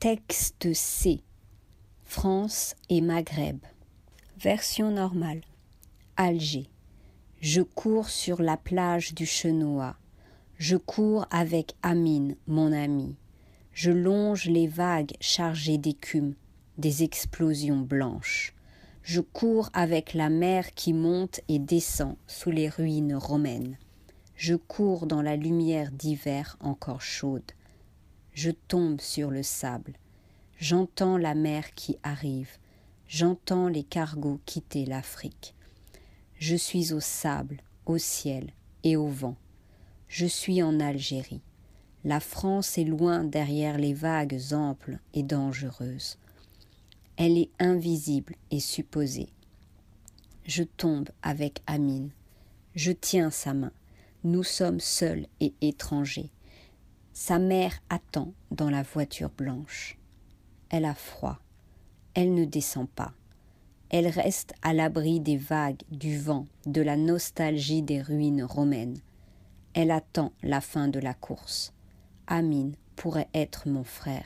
Texte C. France et Maghreb. Version normale. Alger. Je cours sur la plage du Chenois. Je cours avec Amine, mon ami. Je longe les vagues chargées d'écume, des explosions blanches. Je cours avec la mer qui monte et descend sous les ruines romaines. Je cours dans la lumière d'hiver encore chaude. Je tombe sur le sable. J'entends la mer qui arrive. J'entends les cargos quitter l'Afrique. Je suis au sable, au ciel et au vent. Je suis en Algérie. La France est loin derrière les vagues amples et dangereuses. Elle est invisible et supposée. Je tombe avec Amine. Je tiens sa main. Nous sommes seuls et étrangers. Sa mère attend dans la voiture blanche. Elle a froid. Elle ne descend pas. Elle reste à l'abri des vagues, du vent, de la nostalgie des ruines romaines. Elle attend la fin de la course. Amine pourrait être mon frère.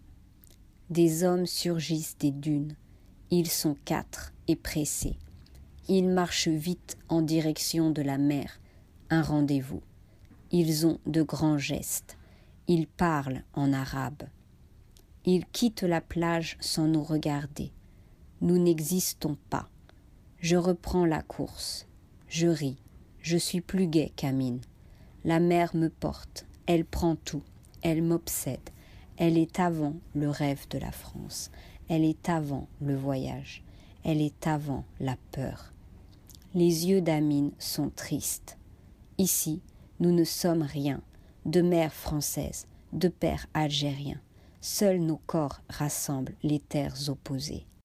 Des hommes surgissent des dunes. Ils sont 4 et pressés. Ils marchent vite en direction de la mer. Un rendez-vous. Ils ont de grands gestes. Ils parlent en arabe. Ils quittent la plage sans nous regarder. Nous n'existons pas. Je reprends la course. Je ris. Je suis plus gai qu'Amine. La mer me porte. Elle prend tout. Elle m'obsède. Elle est avant le rêve de la France. Elle est avant le voyage. Elle est avant la peur. Les yeux d'Amine sont tristes. Ici, nous ne sommes rien, de mère française, de père algérien. Seuls nos corps rassemblent les terres opposées.